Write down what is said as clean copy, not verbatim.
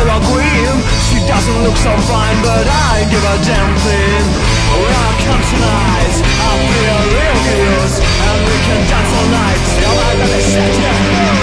a queen. She doesn't look so fine, but I give a damn thing. When I come tonight, I'll feel real good, and we can dance all night. Till my baby said yeah.